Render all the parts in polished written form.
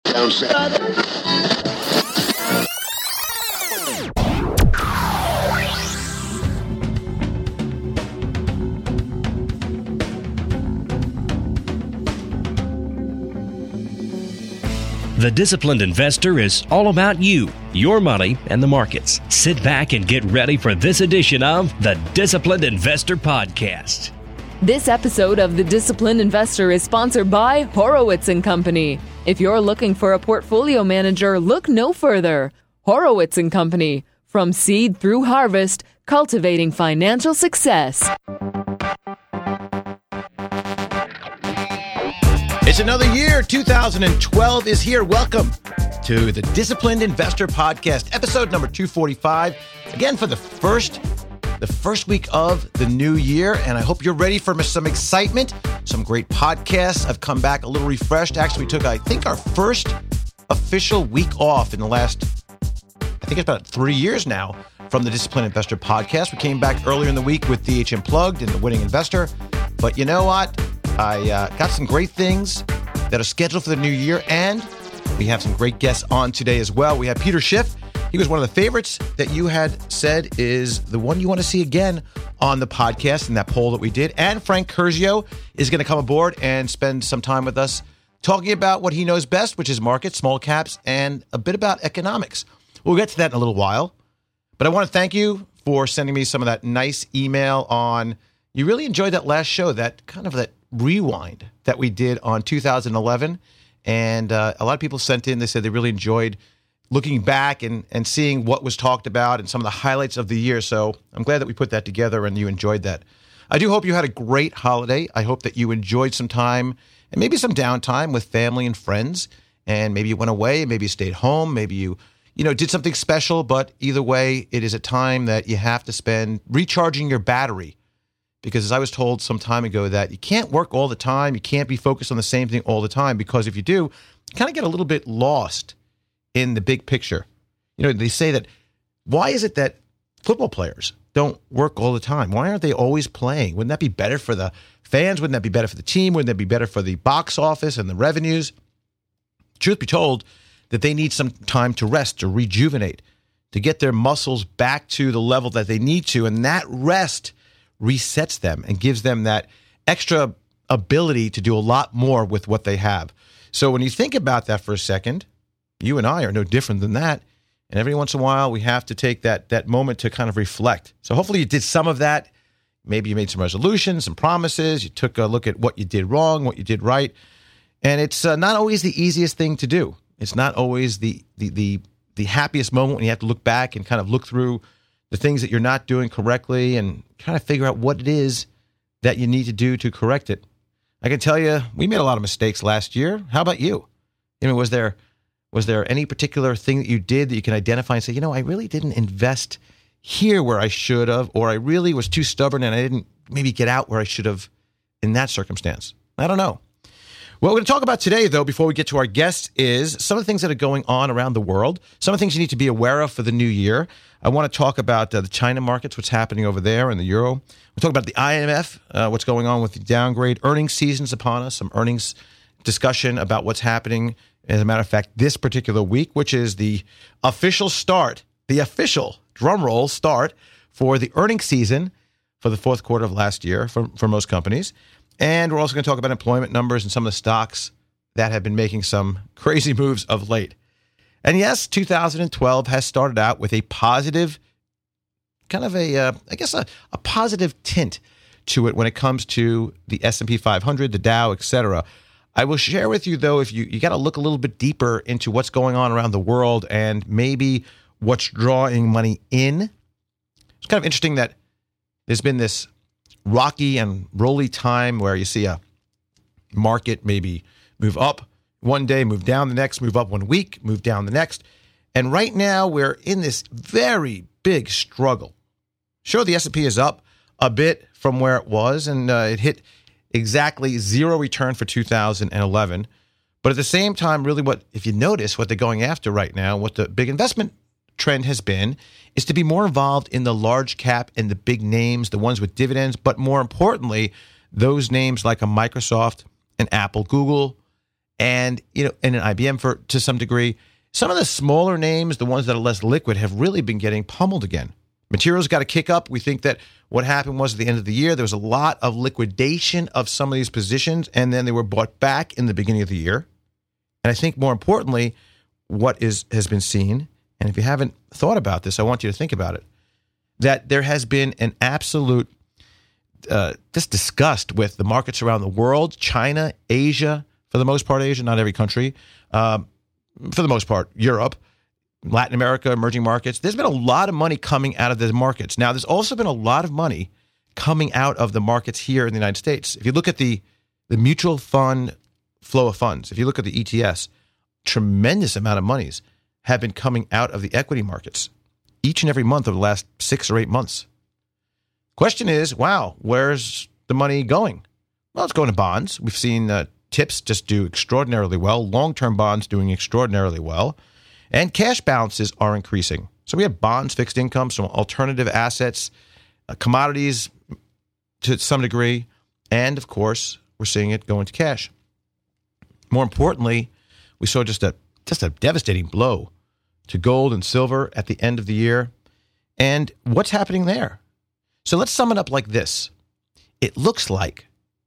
The Disciplined Investor is all about you, your money, and the markets. Sit back and get ready for this edition of the Disciplined Investor Podcast. This episode of The Disciplined Investor is sponsored by Horowitz & Company. If you're looking for a portfolio manager, look no further. Horowitz & Company. From seed through harvest, cultivating financial success. It's another year. 2012 is here. Welcome to the Disciplined Investor Podcast, episode number 245. Again, for the first week of the new year, and I hope you're ready for some excitement, some great podcasts. I've come back a little refreshed. Actually, we took, I think, our first official week off in the last, I think it's about 3 years now, from the Disciplined Investor Podcast. We came back earlier in the week with DH Unplugged and The Winning Investor. But you know what? I got some great things that are scheduled for the new year, and we have some great guests on today as well. We have Peter Schiff. He was one of the favorites that you had said is the one you want to see again on the podcast in that poll that we did. And Frank Curzio is going to come aboard and spend some time with us talking about what he knows best, which is markets, small caps, and a bit about economics. We'll get to that in a little while. But I want to thank you for sending me some of that nice email on, you really enjoyed that last show, that kind of that rewind that we did on 2011. And a lot of people sent in, they said they really enjoyed looking back and seeing what was talked about and some of the highlights of the year. So I'm glad that we put that together and you enjoyed that. I do hope you had a great holiday. I hope that you enjoyed some time and maybe some downtime with family and friends. And maybe you went away, maybe you stayed home, maybe you did something special. But either way, it is a time that you have to spend recharging your battery. Because as I was told some time ago that you can't work all the time, you can't be focused on the same thing all the time, because if you do, you kind of get a little bit lost in the big picture. They say that, why is it that football players don't work all the time? Why aren't they always playing? Wouldn't that be better for the fans? Wouldn't that be better for the team? Wouldn't that be better for the box office and the revenues? Truth be told, that they need some time to rest, to rejuvenate, to get their muscles back to the level that they need to, and that rest resets them and gives them that extra ability to do a lot more with what they have. So when you think about that for a second, you and I are no different than that. And every once in a while, we have to take that moment to kind of reflect. So hopefully you did some of that. Maybe you made some resolutions, some promises. You took a look at what you did wrong, what you did right. And it's not always the easiest thing to do. It's not always the happiest moment when you have to look back and kind of look through the things that you're not doing correctly and trying to figure out what it is that you need to do to correct it. I can tell you, we made a lot of mistakes last year. How about you? Was there any particular thing that you did that you can identify and say, I really didn't invest here where I should have, or I really was too stubborn and I didn't maybe get out where I should have in that circumstance? I don't know. What we're going to talk about today, though, before we get to our guests, is some of the things that are going on around the world, some of the things you need to be aware of for the new year. I want to talk about the China markets, what's happening over there, and the euro. We'll talk about the IMF, what's going on with the downgrade. Earnings season's upon us, some earnings discussion about what's happening, as a matter of fact, this particular week, which is the official drumroll start for the earnings season for the fourth quarter of last year for most companies. And we're also going to talk about employment numbers and some of the stocks that have been making some crazy moves of late. And yes, 2012 has started out with a positive, kind of a positive tint to it when it comes to the S&P 500, the Dow, etc. I will share with you, though, if you got to look a little bit deeper into what's going on around the world and maybe what's drawing money in. It's kind of interesting that there's been this rocky and rolly time where you see a market maybe move up one day, move down the next, move up 1 week, move down the next. And right now we're in this very big struggle. Sure, the S&P is up a bit from where it was, and it hit exactly zero return for 2011. But at the same time, really if you notice what they're going after right now, what the big investment trend has been, is to be more involved in the large cap and the big names, the ones with dividends, but more importantly, those names like a Microsoft, an Apple, Google, and an IBM to some degree. Some of the smaller names, the ones that are less liquid, have really been getting pummeled again. Materials got a kick up. We think that what happened was at the end of the year, there was a lot of liquidation of some of these positions, and then they were bought back in the beginning of the year. And I think more importantly, what has been seen, and if you haven't thought about this, I want you to think about it, that there has been an absolute disgust with the markets around the world, China, Asia, for the most part Asia, not every country, for the most part Europe, Latin America, emerging markets. There's been a lot of money coming out of those markets. Now, there's also been a lot of money coming out of the markets here in the United States. If you look at the mutual fund flow of funds, if you look at the ETFs, tremendous amount of monies have been coming out of the equity markets each and every month over the last 6 or 8 months. Question is, wow, where's the money going? Well, it's going to bonds. We've seen TIPS just do extraordinarily well, long-term bonds doing extraordinarily well, and cash balances are increasing. So we have bonds, fixed income, some alternative assets, commodities to some degree, and of course, we're seeing it go into cash. More importantly, we saw just a devastating blow to gold and silver at the end of the year. And what's happening there? So let's sum it up like this. It looks like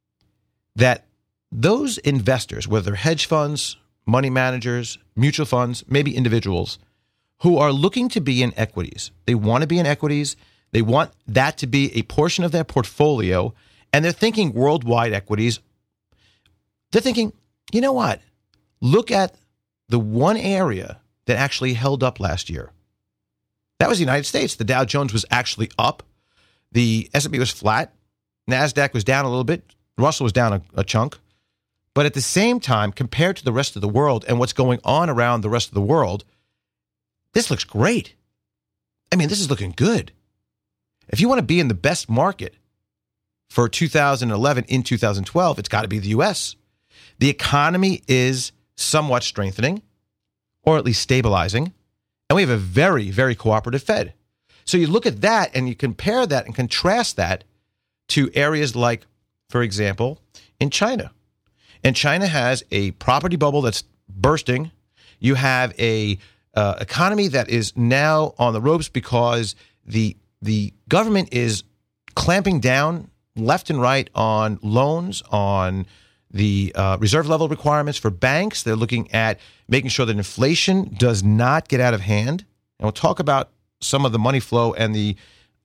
that those investors, whether they're hedge funds, money managers, mutual funds, maybe individuals, who are looking to be in equities. They want to be in equities. They want that to be a portion of their portfolio, and they're thinking worldwide equities. They're thinking, you know what? Look at the one area that actually held up last year. That was the United States. The Dow Jones was actually up. The S&P was flat. NASDAQ was down a little bit. Russell was down a chunk. But at the same time, compared to the rest of the world and what's going on around the rest of the world, this looks great. I mean, this is looking good. If you want to be in the best market for 2011 in 2012, it's got to be the U.S. The economy is somewhat strengthening, or at least stabilizing, and we have a very, very cooperative Fed. So you look at that and you compare that and contrast that to areas like, for example, in China. And China has a property bubble that's bursting. You have a economy that is now on the ropes because the government is clamping down left and right on loans, on the reserve level requirements for banks. They're looking at making sure that inflation does not get out of hand. And we'll talk about some of the money flow and the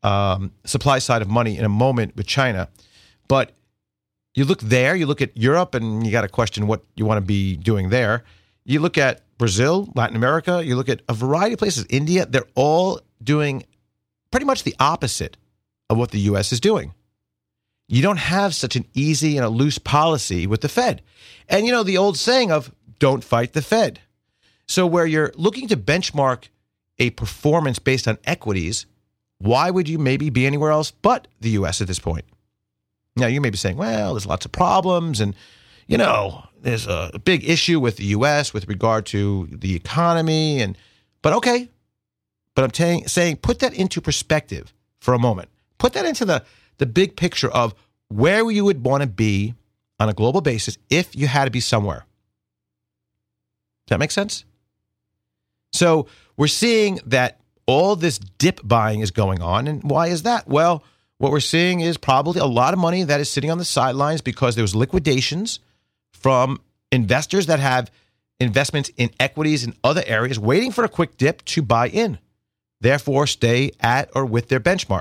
supply side of money in a moment with China. But you look there, you look at Europe, and you got to question what you want to be doing there. You look at Brazil, Latin America, you look at a variety of places, India, they're all doing pretty much the opposite of what the U.S. is doing. You don't have such an easy and a loose policy with the Fed. And you know the old saying of don't fight the Fed. So where you're looking to benchmark a performance based on equities, why would you maybe be anywhere else but the U.S. at this point? Now, you may be saying, well, there's lots of problems and, there's a big issue with the U.S. with regard to the economy. But okay. But I'm saying put that into perspective for a moment. Put that into the big picture of where you would want to be on a global basis if you had to be somewhere. Does that make sense? So we're seeing that all this dip buying is going on. And why is that? Well, what we're seeing is probably a lot of money that is sitting on the sidelines because there was liquidations from investors that have investments in equities and other areas waiting for a quick dip to buy in, therefore stay at or with their benchmark.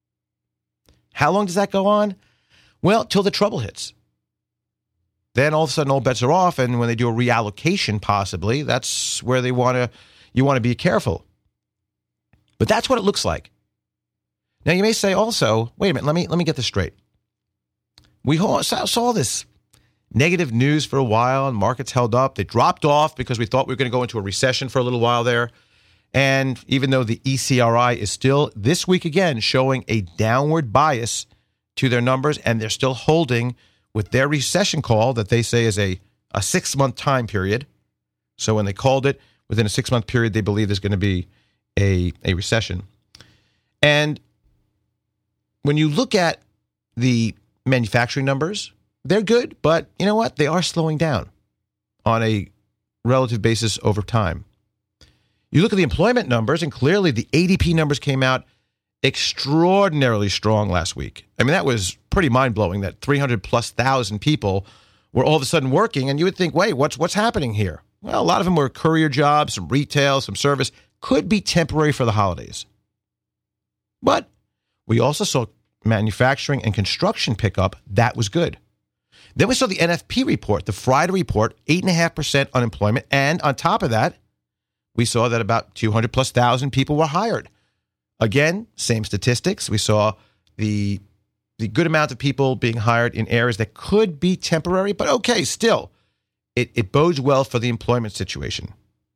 How long does that go on? Well, till the trouble hits. Then all of a sudden all bets are off, and when they do a reallocation possibly, that's where you want to be careful. But that's what it looks like. Now, you may say also, wait a minute, let me get this straight. We saw this negative news for a while, and markets held up. They dropped off because we thought we were going to go into a recession for a little while there. And even though the ECRI is still, this week again, showing a downward bias to their numbers, and they're still holding with their recession call that they say is a 6-month time period. So when they called it, within a 6-month period, they believe there's going to be a recession. And when you look at the manufacturing numbers, they're good, but you know what? They are slowing down on a relative basis over time. You look at the employment numbers, and clearly the ADP numbers came out extraordinarily strong last week. I mean, that was pretty mind-blowing that 300,000+ people were all of a sudden working, and you would think, wait, what's happening here? Well, a lot of them were courier jobs, some retail, some service, could be temporary for the holidays. But we also saw manufacturing and construction pick up. That was good. Then we saw the NFP report, the Friday report, 8.5% unemployment, and on top of that, we saw that about 200,000+ people were hired. Again, same statistics. We saw the good amount of people being hired in areas that could be temporary, but okay, still, it bodes well for the employment situation.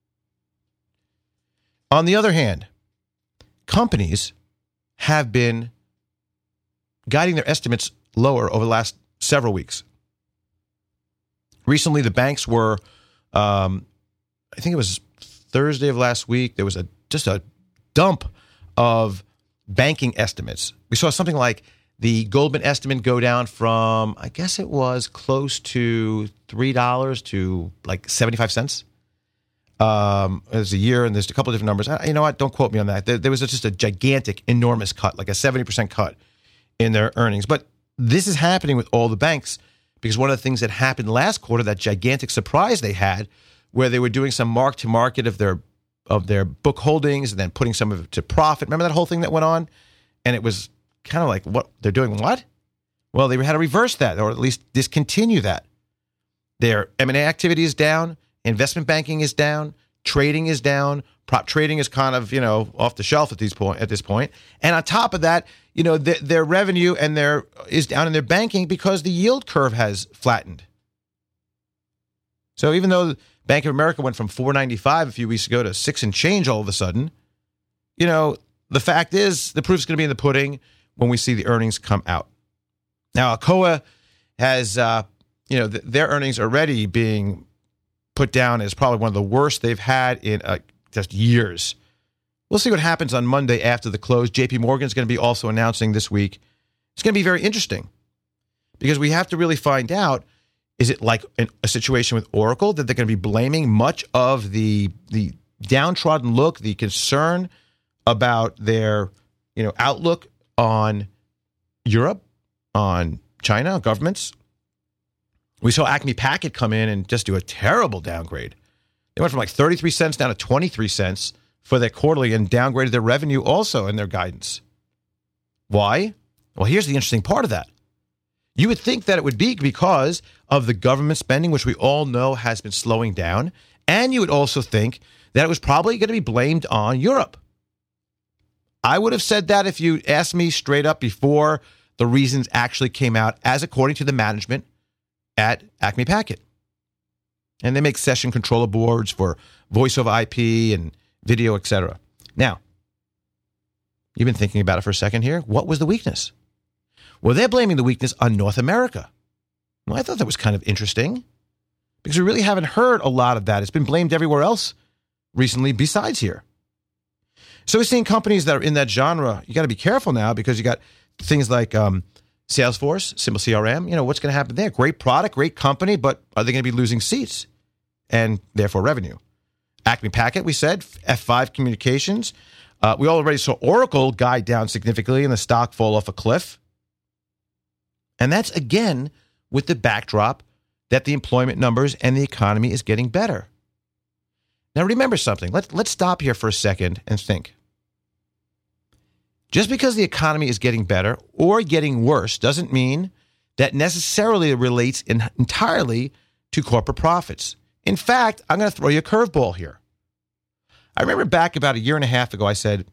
On the other hand, companies have been guiding their estimates lower over the last several weeks. Recently, the banks were, I think it was Thursday of last week, there was just a dump of banking estimates. We saw something like the Goldman estimate go down from, I guess it was close to $3 to like 75 cents. There's a year, and there's a couple of different numbers. You know what? Don't quote me on that. There was just a gigantic, enormous cut, like a 70% cut in their earnings. But this is happening with all the banks because one of the things that happened last quarter, that gigantic surprise they had, where they were doing some mark-to-market of their book holdings and then putting some of it to profit. Remember that whole thing that went on? And it was kind of like, what? They're doing what? Well, they had to reverse that, or at least discontinue that. Their M&A activity is down. Investment banking is down. Trading is down. Prop trading is kind of, off the shelf at this point. And on top of that, their revenue is down in their banking because the yield curve has flattened. So even though Bank of America went from $4.95 a few weeks ago to $6 and change all of a sudden, the fact is the proof's going to be in the pudding when we see the earnings come out. Now, Alcoa has, their earnings already being put down as probably one of the worst they've had in just years. We'll see what happens on Monday after the close. JP Morgan is going to be also announcing this week. It's going to be very interesting because we have to really find out, is it like a situation with Oracle that they're going to be blaming much of the downtrodden look, the concern about their outlook on Europe, on China, governments? We saw Acme Packet come in and just do a terrible downgrade. They went from like 33 cents down to 23 cents for their quarterly and downgraded their revenue also in their guidance. Why? Well, here's the interesting part of that. You would think that it would be because of the government spending, which we all know has been slowing down. And you would also think that it was probably going to be blamed on Europe. I would have said that if you asked me straight up before the reasons actually came out, as according to the management at Acme Packet. And they make session controller boards for voice over IP and video, etc. Now, you've been thinking about it for a second here. What was the weakness? Well, they're blaming the weakness on North America. Well, I thought that was kind of interesting because we really haven't heard a lot of that. It's been blamed everywhere else recently besides here. So we're seeing companies that are in that genre. You got to be careful now because you got things like Salesforce, Simple CRM. What's going to happen there? Great product, great company, but are they going to be losing seats and therefore revenue? Acme Packet, we said, F5 Communications. We already saw Oracle guide down significantly and the stock fall off a cliff. And that's, again, with the backdrop that the employment numbers and the economy is getting better. Now, remember something. Let's stop here for a second and think. Just because the economy is getting better or getting worse doesn't mean that necessarily it relates entirely to corporate profits. In fact, I'm going to throw you a curveball here. I remember back about a year and a half ago, I said,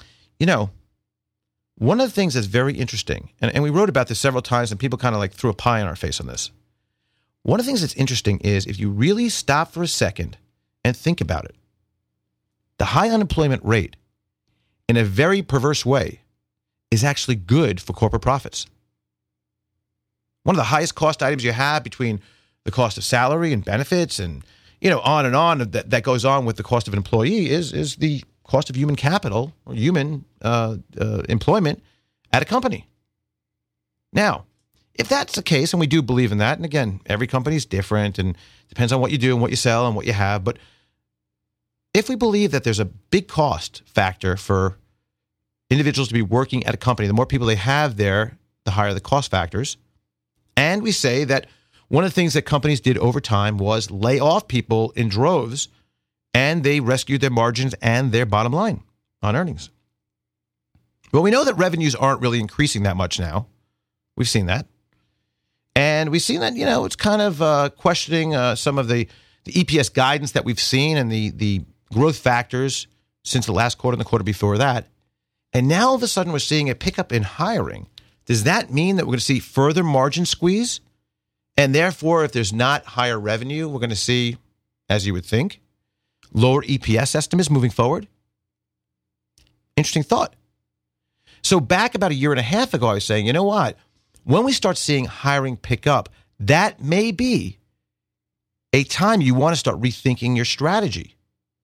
one of the things that's very interesting, and we wrote about this several times, and people kind of like threw a pie in our face on this. One of the things that's interesting is if you really stop for a second and think about it, the high unemployment rate, in a very perverse way, is actually good for corporate profits. One of the highest cost items you have between the cost of salary and benefits and, on and on that goes on with the cost of an employee is the cost of human capital or human employment at a company. Now, if that's the case, and we do believe in that, and again, every company is different and depends on what you do and what you sell and what you have, but if we believe that there's a big cost factor for individuals to be working at a company, the more people they have there, the higher the cost factors. And we say that one of the things that companies did over time was lay off people in droves, and they rescued their margins and their bottom line on earnings. Well, we know that revenues aren't really increasing that much now. We've seen that. And we've seen that, it's kind of questioning some of the EPS guidance that we've seen and the growth factors since the last quarter and the quarter before that. And now all of a sudden we're seeing a pickup in hiring. Does that mean that we're going to see further margin squeeze? And therefore, if there's not higher revenue, we're going to see, as you would think, lower EPS estimates moving forward? Interesting thought. So back about a year and a half ago, I was saying, you know what? When we start seeing hiring pick up, that may be a time you want to start rethinking your strategy.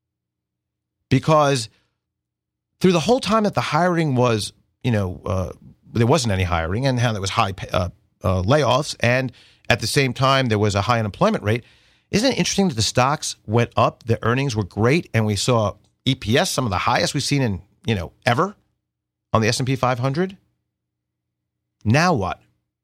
Because through the whole time that the hiring was, there wasn't any hiring, and how there was high layoffs, and at the same time there was a high unemployment rate. Isn't it interesting that the stocks went up, the earnings were great, and we saw EPS, some of the highest we've seen in, ever on the S&P 500? Now what?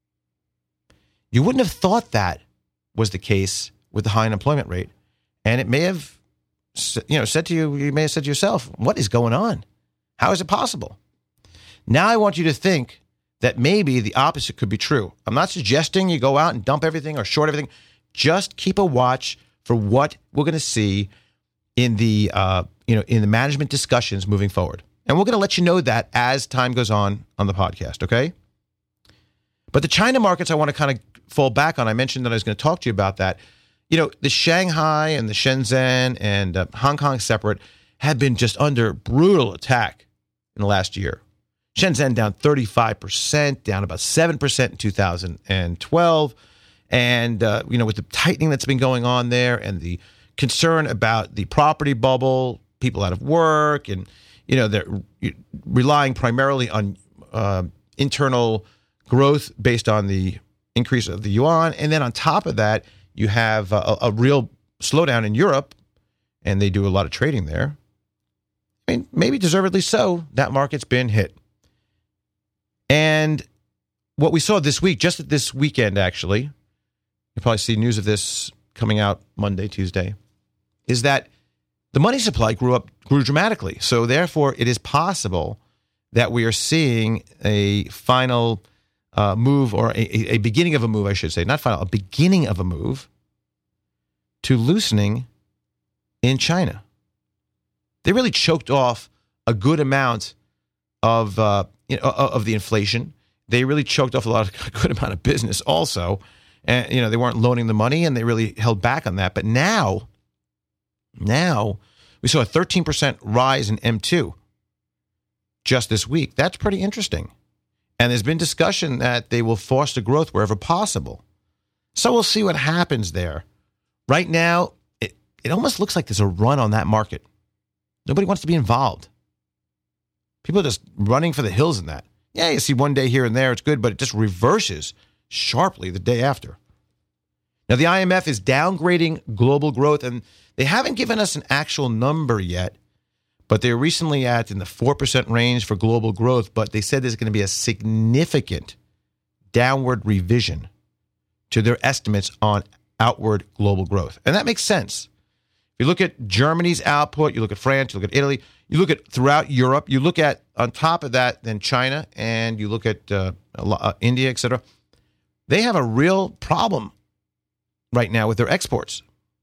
You wouldn't have thought that was the case with the high unemployment rate, and it may have, said to you, you may have said to yourself, what is going on? How is it possible? Now I want you to think that maybe the opposite could be true. I'm not suggesting you go out and dump everything or short everything. Just keep a watch for what we're going to see in the in the management discussions moving forward. And we're going to let you know that as time goes on the podcast, okay? But the China markets I want to kind of fall back on. I mentioned that I was going to talk to you about that. The Shanghai and the Shenzhen and Hong Kong separate have been just under brutal attack in the last year. Shenzhen down 35%, down about 7% in 2012. And, with the tightening that's been going on there and the concern about the property bubble, people out of work, and, they're relying primarily on internal growth based on the increase of the yuan. And then on top of that, you have a real slowdown in Europe, and they do a lot of trading there. I mean, maybe deservedly so, that market's been hit. And what we saw this week, just this weekend actually, you'll probably see news of this coming out Monday, Tuesday, is that the money supply grew dramatically. So therefore, it is possible that we are seeing a final move, or a beginning of a move, I should say, not final, a beginning of a move to loosening in China. They really choked off a good amount of the inflation. They really choked off a good amount of business also. And, they weren't loaning the money, and they really held back on that. But now we saw a 13% rise in M2 just this week. That's pretty interesting. And there's been discussion that they will foster growth wherever possible. So we'll see what happens there. Right now, it almost looks like there's a run on that market. Nobody wants to be involved. People are just running for the hills in that. Yeah, you see one day here and there, it's good, but it just reverses sharply the day after. Now, the IMF is downgrading global growth, and they haven't given us an actual number yet, but they're recently in the 4% range for global growth, but they said there's going to be a significant downward revision to their estimates on outward global growth. And that makes sense. If you look at Germany's output, you look at France, you look at Italy, you look at throughout Europe, you look at, on top of that, then China, and you look at India, et cetera, they have a real problem right now with their exports.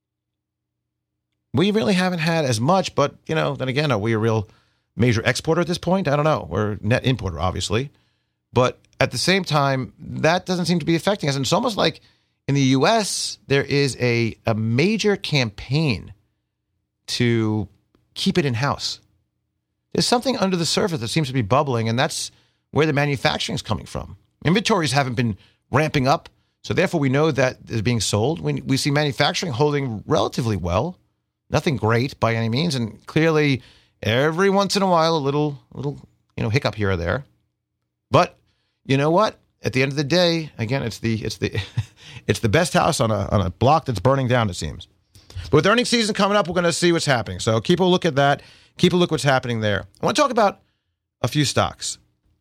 We really haven't had as much, but, then again, are we a real major exporter at this point? I don't know. We're a net importer, obviously. But at the same time, that doesn't seem to be affecting us. And it's almost like in the U.S., there is a major campaign to keep it in-house. There's something under the surface that seems to be bubbling, and that's where the manufacturing is coming from. Inventories haven't been ramping up, so therefore we know that it's being sold. We see manufacturing holding relatively well. Nothing great by any means, and clearly every once in a while a little hiccup here or there. But you know what? at the end of the day, again, it's the it's the best house on a block that's burning down, it seems. But with earnings season coming up, we're going to see what's happening. So keep a look at that. Keep a look what's happening there. I want to talk about a few stocks.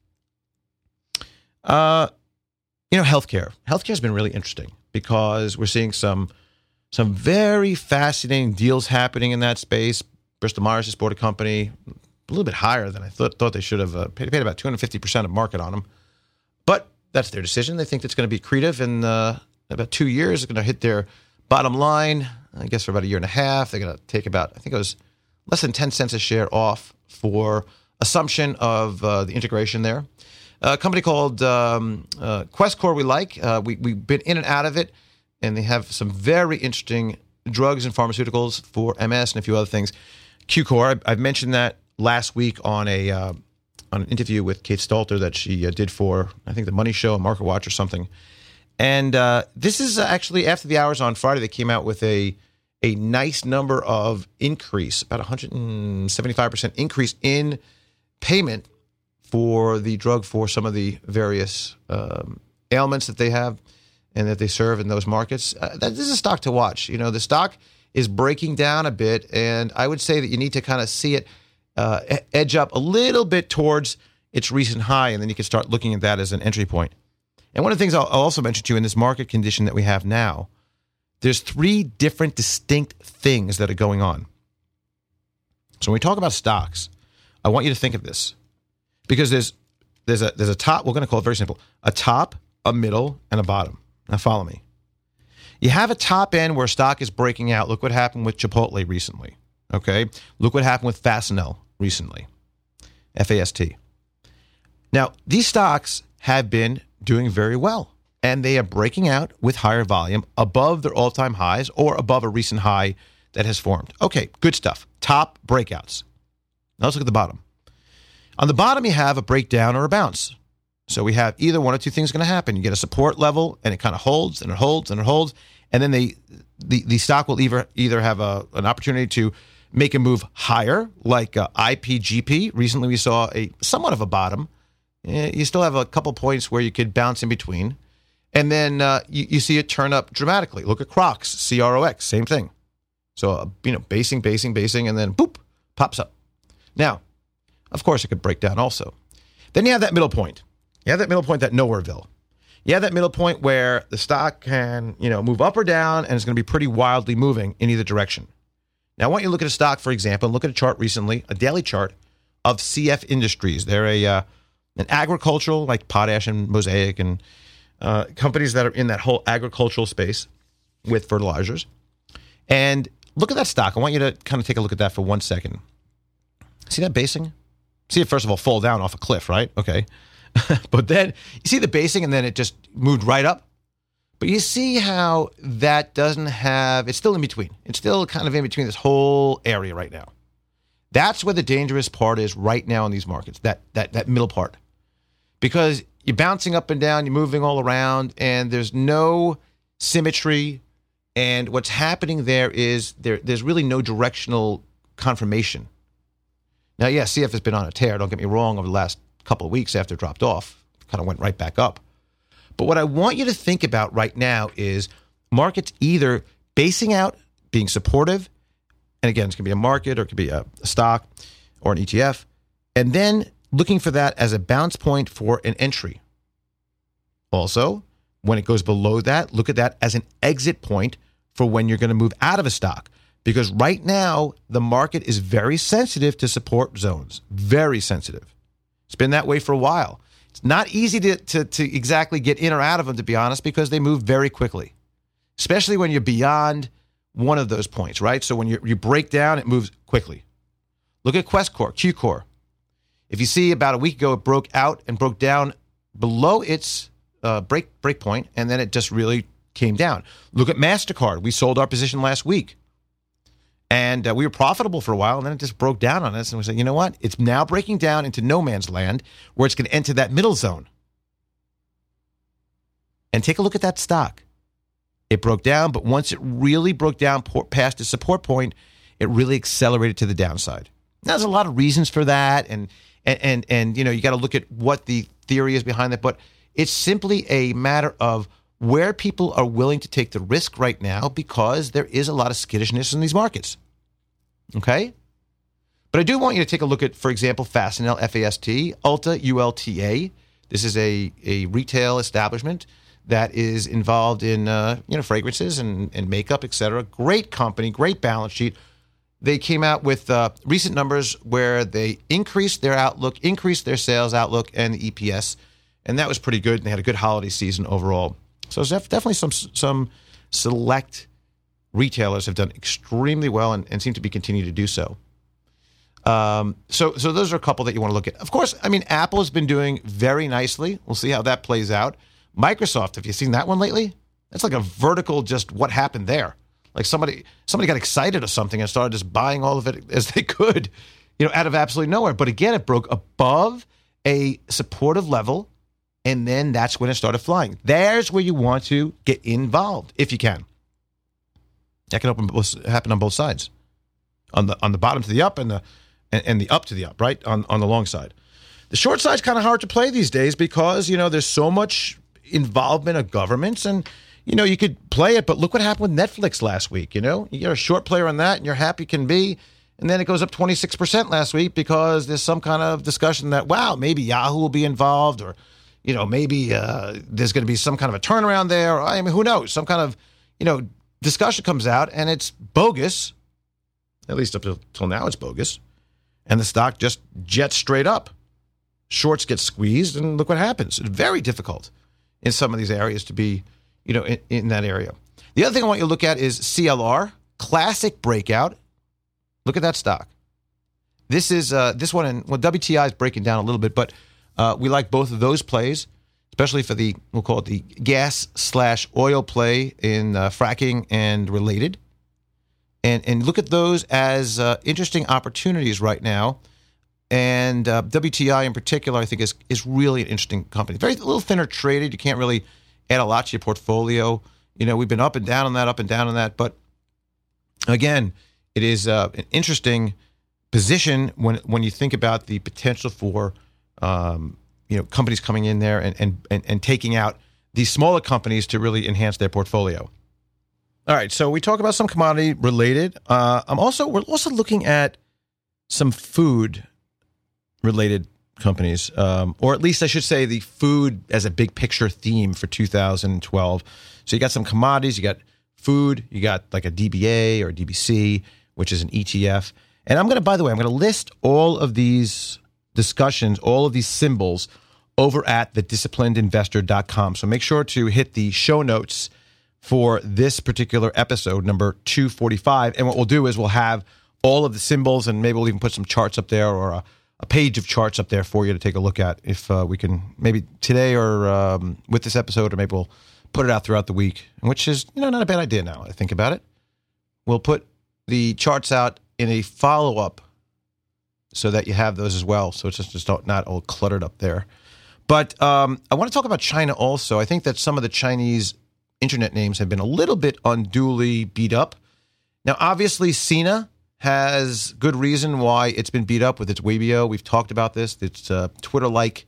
Healthcare. Healthcare has been really interesting because we're seeing some very fascinating deals happening in that space. Bristol Myers just bought a company a little bit higher than I thought they should have. Paid about 250% of market on them. But that's their decision. They think it's going to be accretive in about 2 years. It's going to hit their bottom line, I guess, for about a year and a half. They're going to take about, I think it was less than 10 cents a share off for assumption of the integration there. A company called Questcor we like. We've been in and out of it, and they have some very interesting drugs and pharmaceuticals for MS and a few other things. QCor, I've mentioned that last week on an interview with Kate Stalter that she did for, I think, the Money Show, Market Watch or something. And this is actually after the hours on Friday. They came out with a nice number of increase, about 175% increase in payment for the drug for some of the various ailments that they have and that they serve in those markets. This is a stock to watch. The stock is breaking down a bit, and I would say that you need to kind of see it edge up a little bit towards its recent high, and then you can start looking at that as an entry point. And one of the things I'll also mention to you in this market condition that we have now, there's 3 different distinct things that are going on. So when we talk about stocks, I want you to think of this. Because there's a top, we're going to call it very simple, a top, a middle, and a bottom. Now follow me. You have a top end where stock is breaking out. Look what happened with Chipotle recently. Okay? Look what happened with Fastenal recently. FAST. Now, these stocks have been doing very well, and they are breaking out with higher volume above their all-time highs or above a recent high that has formed. Okay, good stuff. Top breakouts. Now let's look at the bottom. On the bottom, you have a breakdown or a bounce. So we have either one or two things going to happen. You get a support level, and it kind of holds, and it holds, and it holds, and then the stock will either have an opportunity to make a move higher, like IPGP. Recently, we saw somewhat of a bottom. You still have a couple points where you could bounce in between, and then you see it turn up dramatically. Look at Crocs, CROX, same thing. So basing, and then boop, pops up. Now, of course, it could break down also. Then you have that middle point. You have that middle point, that nowhereville. You have that middle point where the stock can, move up or down, and it's going to be pretty wildly moving in either direction. Now, I want you to look at a stock, for example, and look at a chart recently, a daily chart of CF Industries. They're an agricultural, like Potash and Mosaic, and companies that are in that whole agricultural space with fertilizers. And look at that stock. I want you to kind of take a look at that for 1 second. See that basing? See it, first of all, fall down off a cliff, right? Okay. But then you see the basing, and then it just moved right up. But you see how that doesn't have, it's still in between. It's still kind of in between this whole area right now. That's where the dangerous part is right now in these markets, that middle part. Because you're bouncing up and down, you're moving all around, and there's no symmetry. And what's happening there is there's really no directional confirmation. Now, yeah, CF has been on a tear, don't get me wrong, over the last couple of weeks after it dropped off. Kind of went right back up. But what I want you to think about right now is markets either basing out, being supportive, and again, it's going to be a market or it could be a stock or an ETF, and then looking for that as a bounce point for an entry. Also, when it goes below that, look at that as an exit point for when you're going to move out of a stock. Because right now, the market is very sensitive to support zones. Very sensitive. It's been that way for a while. It's not easy to exactly get in or out of them, to be honest, because they move very quickly, especially when you're beyond one of those points, right? So when you break down, it moves quickly. Look at Questcor, QCor. If you see about a week ago, it broke out and broke down below its break point, and then it just really came down. Look at MasterCard. We sold our position last week. And we were profitable for a while, and then it just broke down on us. And we said, you know what? It's now breaking down into no man's land where it's going to enter that middle zone. And take a look at that stock. It broke down, but once it really broke down past the support point, it really accelerated to the downside. Now, there's a lot of reasons for that, and you got to look at what the theory is behind that. But It's simply a matter of where people are willing to take the risk right now because there is a lot of skittishness in these markets. Okay? But I do want you to take a look at, for example, Fastenal, F-A-S-T, Ulta, U-L-T-A. This is a retail establishment that is involved in fragrances and makeup, etc. Great company, great balance sheet. They came out with recent numbers where they increased their outlook, increased their sales outlook and the EPS, and that was pretty good. And they had a good holiday season overall. So there's definitely some select retailers have done extremely well and seem to be continuing to do so. So those are a couple that you want to look at. Of course, I mean, Apple has been doing very nicely. We'll see how that plays out. Microsoft, have you seen that one lately? That's like a vertical, just what happened there. Like somebody got excited or something and started just buying all of it as they could, out of absolutely nowhere. But again, it broke above a supportive level, and then that's when it started flying. There's where you want to get involved if you can. That can happen on both sides, on the bottom to the up and the up to the up, right? On the long side. The short side's kind of hard to play these days because, there's so much involvement of governments and, you could play it, but look what happened with Netflix last week, You're a short player on that and you're happy can be. And then it goes up 26% last week because there's some kind of discussion that, wow, maybe Yahoo will be involved or, maybe there's going to be some kind of a turnaround there. Or, I mean, who knows? Some kind of, discussion comes out and it's bogus. At least up till now it's bogus. And the stock just jets straight up. Shorts get squeezed and look what happens. It's very difficult in some of these areas to be, in that area. The other thing I want you to look at is CLR, classic breakout. Look at that stock. This is this one, and WTI is breaking down a little bit, but we like both of those plays, especially for we'll call it the gas/oil play in fracking and related. And look at those as interesting opportunities right now. And WTI in particular, I think, is really an interesting company. A little thinner traded. You can't really add a lot to your portfolio. We've been up and down on that. But again, it is an interesting position when you think about the potential for companies coming in there and taking out these smaller companies to really enhance their portfolio. All right, so we talk about some commodity related. We're also looking at some food related companies, or at least I should say the food as a big picture theme for 2012. So you got some commodities, you got food, you got like a DBA or a DBC, which is an ETF. And I'm going to list all of these discussions, all of these symbols over at thedisciplinedinvestor.com. So make sure to hit the show notes for this particular episode, number 245. And what we'll do is we'll have all of the symbols, and maybe we'll even put some charts up there or a page of charts up there for you to take a look at if we can, maybe today or with this episode, or maybe we'll put it out throughout the week, which is, not a bad idea now I think about it. We'll put the charts out in a follow-up so that you have those as well, so it's just not all cluttered up there. But I want to talk about China also. I think that some of the Chinese internet names have been a little bit unduly beat up. Now, obviously, Sina has good reason why it's been beat up with its Weibo. We've talked about this. It's a Twitter-like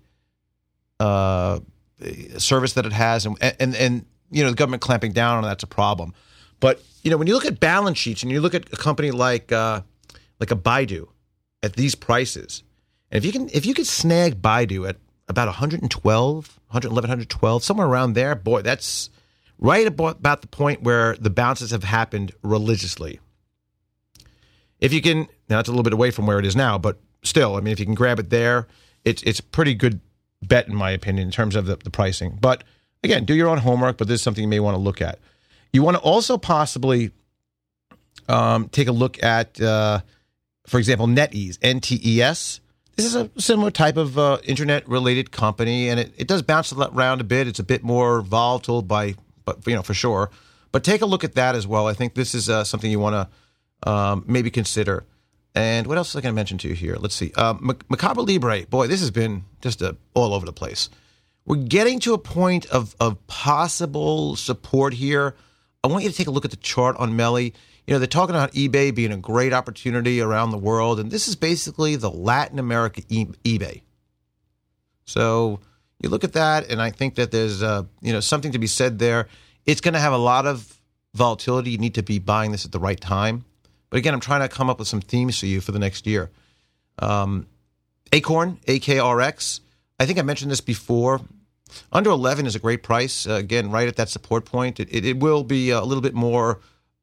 service that it has, and the government clamping down on that's a problem. But when you look at balance sheets and you look at a company like a Baidu at these prices, and if you could snag Baidu at about 112, 112, somewhere around there, boy, that's right about the point where the bounces have happened religiously. If you can, now it's a little bit away from where it is now, but still, I mean, if you can grab it there, it's a pretty good bet, in my opinion, in terms of the pricing. But again, do your own homework, but this is something you may want to look at. You want to also possibly take a look at, for example, NetEase, NTES. This is a similar type of internet-related company, and it does bounce around a bit. It's a bit more volatile for sure. But take a look at that as well. I think this is something you want to maybe consider. And what else is I going to mention to you here? Let's see. Mercado Libre. Boy, this has been just all over the place. We're getting to a point of possible support here. I want you to take a look at the chart on Melly. They're talking about eBay being a great opportunity around the world, and this is basically the Latin America eBay. So, you look at that, and I think that there's something to be said there. It's going to have a lot of volatility. You need to be buying this at the right time. But again, I'm trying to come up with some themes for you for the next year. Acorn, AKRX. I think I mentioned this before. Under 11 is a great price. Again, right at that support point. It will be a little bit more,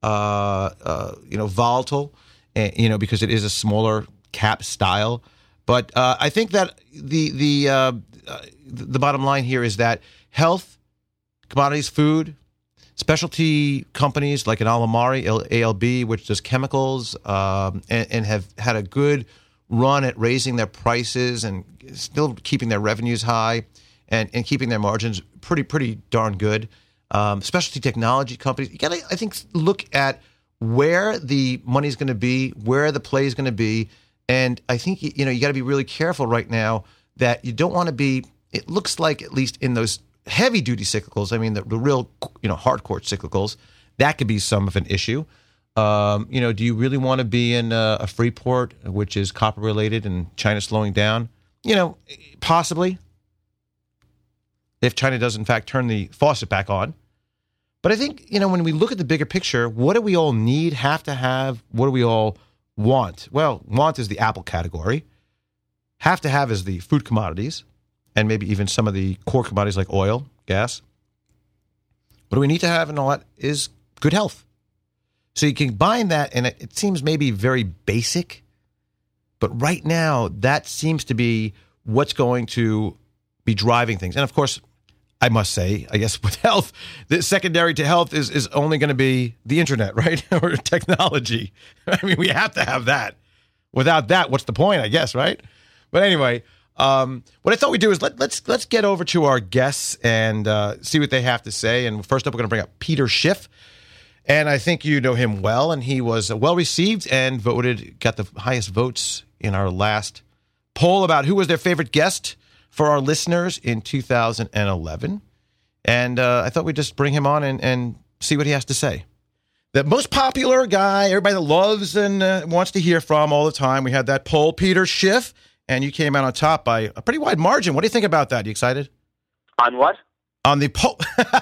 volatile, because it is a smaller cap style. But I think that the bottom line here is that health, commodities, food, specialty companies like an Alamari, ALB, which does chemicals, and have had a good run at raising their prices and still keeping their revenues high and keeping their margins pretty darn good. Specialty technology companies, you got to, I think, look at where the money's going to be, where the play is going to be. And I think, you got to be really careful right now that you don't want to be, it looks like, at least in those heavy duty cyclicals, I mean, the real, hardcore cyclicals, that could be some of an issue. Do you really want to be in a Freeport, which is copper related and China slowing down? Possibly, if China does in fact turn the faucet back on. But I think, when we look at the bigger picture, what do we all need, have to have? What do we all want? Well, want is the Apple category. Have to have is the food commodities, and maybe even some of the core commodities like oil, gas. What do we need to have and all that is good health. So you combine that, and it seems maybe very basic, but right now that seems to be what's going to be driving things. And of course, I must say, I guess with health, the secondary to health is only going to be the internet, right? Or technology. I mean, we have to have that. Without that, what's the point, I guess, right? But anyway, what I thought we'd do is let's get over to our guests and see what they have to say. And first up, we're going to bring up Peter Schiff. And I think you know him well, and he was well received and got the highest votes in our last poll about who was their favorite guest for our listeners in 2011. And I thought we'd just bring him on and see what he has to say. The most popular guy, everybody that loves and wants to hear from all the time. We had that poll, Peter Schiff, and you came out on top by a pretty wide margin. What do you think about that? You excited? On what? On the poll.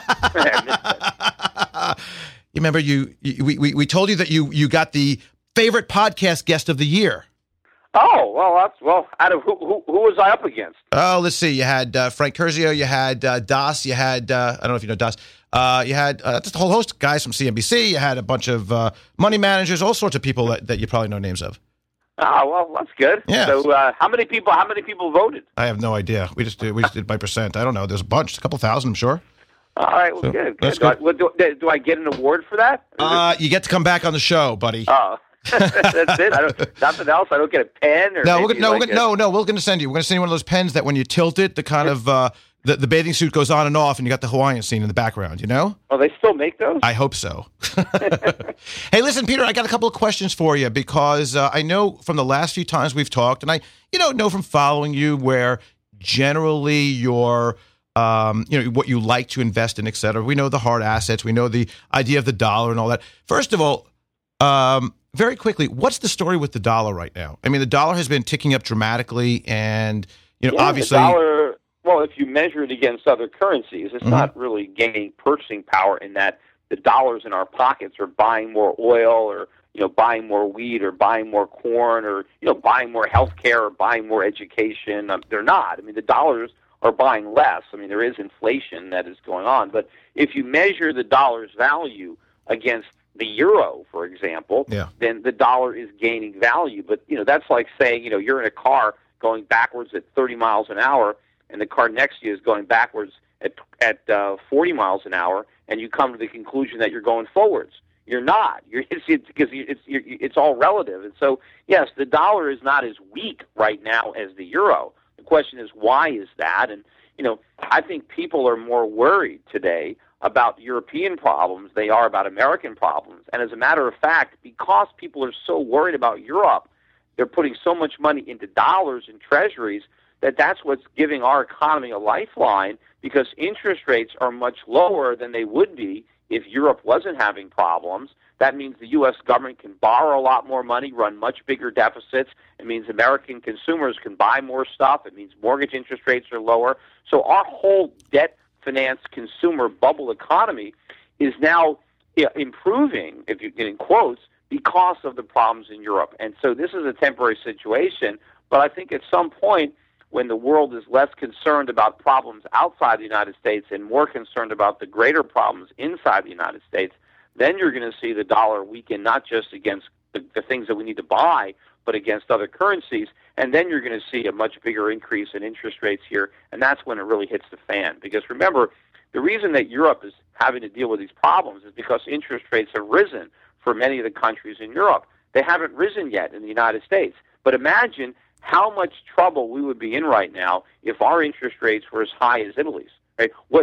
You remember we told you that you got the favorite podcast guest of the year. Oh, well, out of who was I up against? Oh, let's see. You had Frank Curzio, you had Das, you had I don't know if you know Das. You had just a whole host of guys from CNBC. You had a bunch of money managers, all sorts of people that you probably know names of. Oh, well, that's good. Yeah. So, how many people voted? I have no idea. We just did by percent. I don't know. There's a bunch, a couple thousand, I'm sure. All right, well, so, good. Do I get an award for that? You get to come back on the show, buddy. Oh, that's it. Nothing else. I don't get a pen or no. We're going to send you. We're going to send you one of those pens that when you tilt it, the kind of the bathing suit goes on and off, and you got the Hawaiian scene in the background. You know? Oh, they still make those? I hope so. Hey, listen, Peter, I got a couple of questions for you because I know from the last few times we've talked, and I know from following you where generally you're what you like to invest in, et cetera. We know the hard assets. We know the idea of the dollar and all that. First of all, very quickly, what's the story with the dollar right now? I mean, the dollar has been ticking up dramatically, and obviously, the dollar. Well, if you measure it against other currencies, it's not really gaining purchasing power in that the dollars in our pockets are buying more oil or buying more wheat or buying more corn or buying more healthcare or buying more education. They're not. I mean, the dollars are buying less. I mean, there is inflation that is going on. But if you measure the dollar's value against the euro, for example, then the dollar is gaining value. But, that's like saying, you're in a car going backwards at 30 miles an hour, and the car next to you is going backwards at 40 miles an hour, and you come to the conclusion that you're going forwards. You're not. It's all relative. And so, yes, the dollar is not as weak right now as the euro. The question is, why is that? And, I think people are more worried today about European problems they are about American problems. And as a matter of fact, because people are so worried about Europe, they're putting so much money into dollars and treasuries that's what's giving our economy a lifeline, because interest rates are much lower than they would be if Europe wasn't having problems. That means the U.S. government can borrow a lot more money, run much bigger deficits. It means American consumers can buy more stuff. It means mortgage interest rates are lower. So our whole debt-financed consumer bubble economy is now improving, if you in quotes, because of the problems in Europe. And so this is a temporary situation, but I think at some point when the world is less concerned about problems outside the United States and more concerned about the greater problems inside the United States, then you're going to see the dollar weaken not just against the things that we need to buy, but against other currencies. And then you're going to see a much bigger increase in interest rates here, and that's when it really hits the fan. Because remember, the reason that Europe is having to deal with these problems is because interest rates have risen for many of the countries in Europe. They haven't risen yet in the United States. But imagine how much trouble we would be in right now if our interest rates were as high as Italy's, right? Or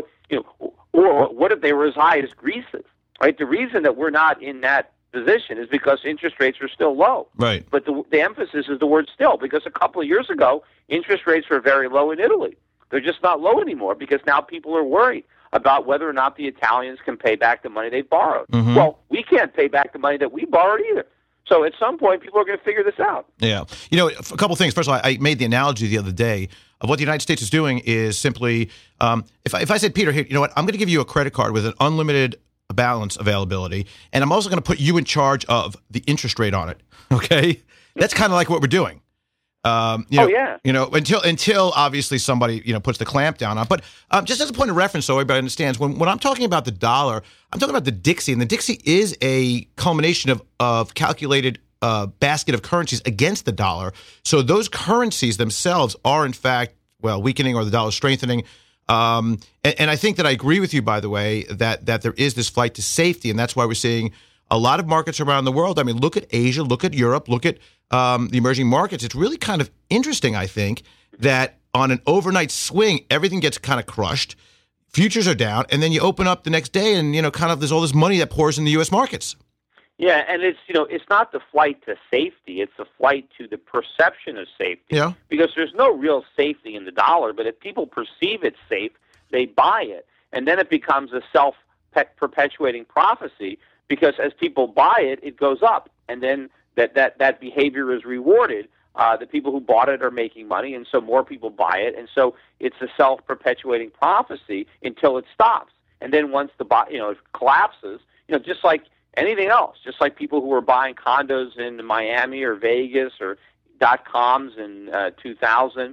what if they were as high as Greece's, right? The reason that we're not in that position is because interest rates are still low. Right. But the emphasis is the word still, because a couple of years ago, interest rates were very low in Italy. They're just not low anymore because now people are worried about whether or not the Italians can pay back the money they borrowed. Mm-hmm. Well, we can't pay back the money that we borrowed either. So at some point, people are going to figure this out. Yeah. You know, a couple of things. First of all, I made the analogy the other day of what the United States is doing is simply, if I said, Peter, here, you know what, I'm going to give you a credit card with an unlimited balance availability, and I'm also going to put you in charge of the interest rate on it. Okay? That's kind of like what we're doing. Yeah. You know, until obviously somebody, puts the clamp down on. But just as a point of reference, so everybody understands, when I'm talking about the dollar, I'm talking about the Dixie, and the Dixie is a culmination of calculated basket of currencies against the dollar. So those currencies themselves are in fact, weakening or the dollar strengthening. And I think that I agree with you, by the way, that there is this flight to safety, and that's why we're seeing a lot of markets around the world. I mean, look at Asia, look at Europe, look at the emerging markets. It's really kind of interesting, I think, that on an overnight swing, everything gets kind of crushed. Futures are down, and then you open up the next day, and there's all this money that pours in the U.S. markets. Yeah, and it's not the flight to safety; it's the flight to the perception of safety. Yeah. Because there's no real safety in the dollar, but if people perceive it safe, they buy it, and then it becomes a self-perpetuating prophecy. Because as people buy it, it goes up, and then that behavior is rewarded. The people who bought it are making money, and so more people buy it, and so it's a self-perpetuating prophecy until it stops. And then once it collapses, just like anything else, just like people who were buying condos in Miami or Vegas or .coms in 2000,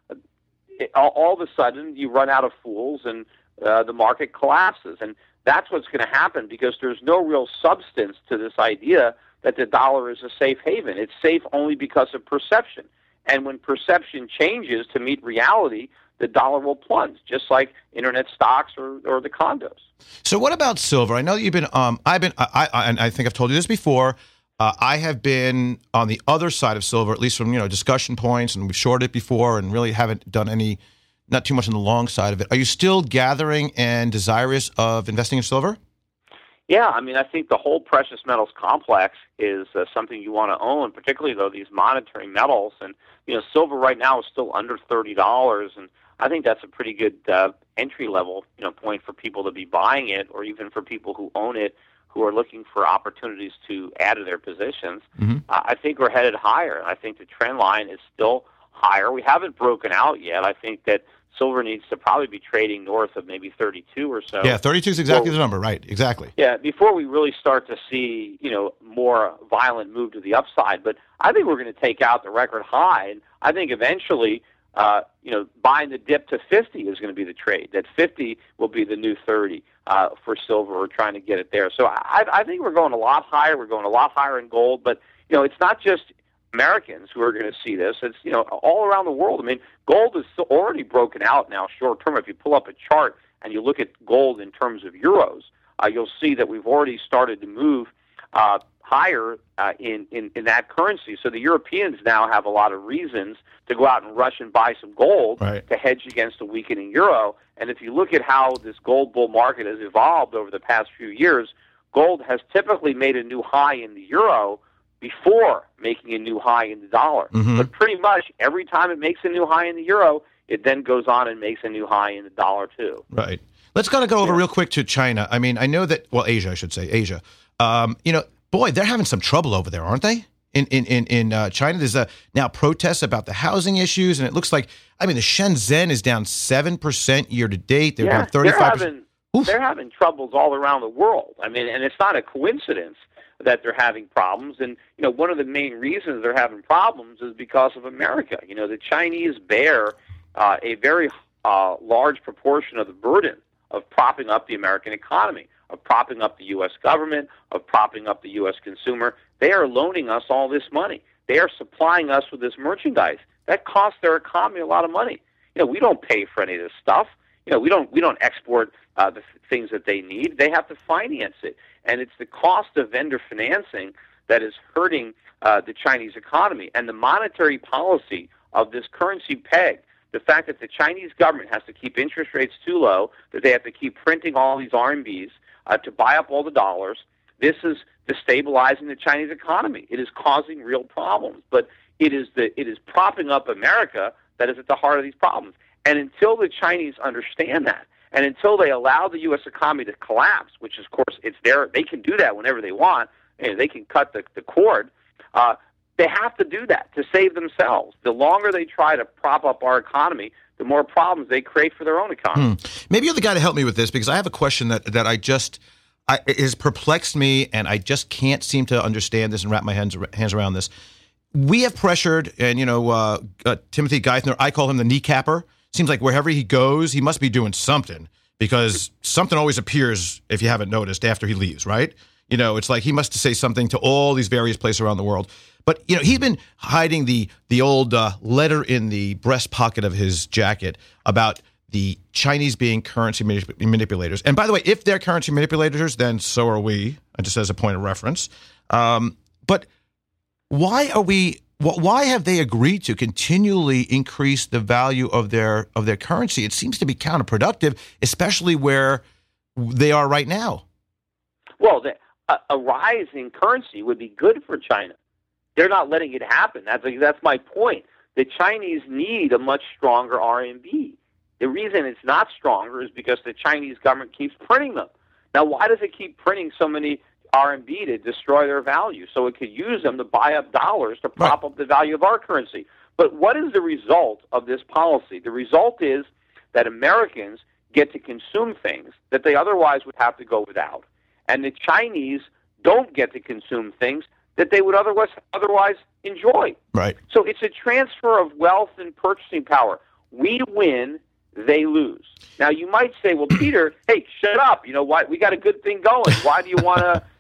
all of a sudden you run out of fools, and the market collapses. And that's what's going to happen because there's no real substance to this idea that the dollar is a safe haven. It's safe only because of perception. And when perception changes to meet reality, the dollar will plunge, just like internet stocks or the condos. So what about silver? I know that you've been, and I think I've told you this before, I have been on the other side of silver, at least from, discussion points, and we've shorted it before and really haven't done not too much on the long side of it. Are you still gathering and desirous of investing in silver? Yeah, I mean, I think the whole precious metals complex is something you want to own, particularly, though, these monetary metals. And, silver right now is still under $30, and I think that's a pretty good entry-level, point for people to be buying it, or even for people who own it who are looking for opportunities to add to their positions. Mm-hmm. I think we're headed higher. I think the trend line is still higher. We haven't broken out yet. I think that silver needs to probably be trading north of maybe 32 or so. Yeah, 32 is exactly the number, right? Exactly. Yeah, before we really start to see, more violent move to the upside. But I think we're going to take out the record high, and I think eventually, buying the dip to 50 is going to be the trade. That 50 will be the new 30 for silver. We're trying to get it there. So I think we're going a lot higher. We're going a lot higher in gold. But, it's not just Americans who are going to see this. It's, all around the world. I mean, gold is already broken out now short term. If you pull up a chart and you look at gold in terms of euros, you'll see that we've already started to move higher in that currency. So the Europeans now have a lot of reasons to go out and rush and buy some gold right, to hedge against a weakening euro. And if you look at how this gold bull market has evolved over the past few years, gold has typically made a new high in the euro before making a new high in the dollar. Mm-hmm. But pretty much every time it makes a new high in the euro, it then goes on and makes a new high in the dollar too. Right. Let's kind of go over real quick to China. I mean, I know that, Asia, I should say, Asia. Boy, they're having some trouble over there, aren't they? In China, there's now protests about the housing issues, and it looks like, the Shenzhen is down 7% year to date. They're down 35%. They're having troubles all around the world. And it's not a coincidence that they're having problems. And, one of the main reasons they're having problems is because of America. The Chinese bear a very large proportion of the burden of propping up the American economy, of propping up the U.S. government, of propping up the U.S. consumer. They are loaning us all this money. They are supplying us with this merchandise. That costs their economy a lot of money. We don't pay for any of this stuff. We don't export the things that they need. They have to finance it. And it's the cost of vendor financing that is hurting the Chinese economy. And the monetary policy of this currency peg, the fact that the Chinese government has to keep interest rates too low, that they have to keep printing all these RMBs to buy up all the dollars, this is destabilizing the Chinese economy. It is causing real problems. But it is propping up America that is at the heart of these problems. And until the Chinese understand that, and until they allow the U.S. economy to collapse, which, of course, they can do that whenever they want, and they can cut the cord, they have to do that to save themselves. The longer they try to prop up our economy, the more problems they create for their own economy. Maybe you're the guy to help me with this, because I have a question that has perplexed me, and I just can't seem to understand this and wrap my hands around this. We have pressured, and Timothy Geithner, I call him the kneecapper. Seems like wherever he goes, he must be doing something, because something always appears, if you haven't noticed, after he leaves, right? It's like he must say something to all these various places around the world. But, he's been hiding the old letter in the breast pocket of his jacket about the Chinese being currency manipulators. And by the way, if they're currency manipulators, then so are we, just as a point of reference. But why have they agreed to continually increase the value of their currency? It seems to be counterproductive, especially where they are right now. Well, a rise in currency would be good for China. They're not letting it happen. That's my point. The Chinese need a much stronger RMB. The reason it's not stronger is because the Chinese government keeps printing them. Now, why does it keep printing so many RMB to destroy their value? So it could use them to buy up dollars to prop up the value of our currency. But what is the result of this policy? The result is that Americans get to consume things that they otherwise would have to go without. And the Chinese don't get to consume things that they would otherwise enjoy. Right. So it's a transfer of wealth and purchasing power. We win, they lose. Now you might say, well, Peter, hey, shut up. Why we got a good thing going. Why do you want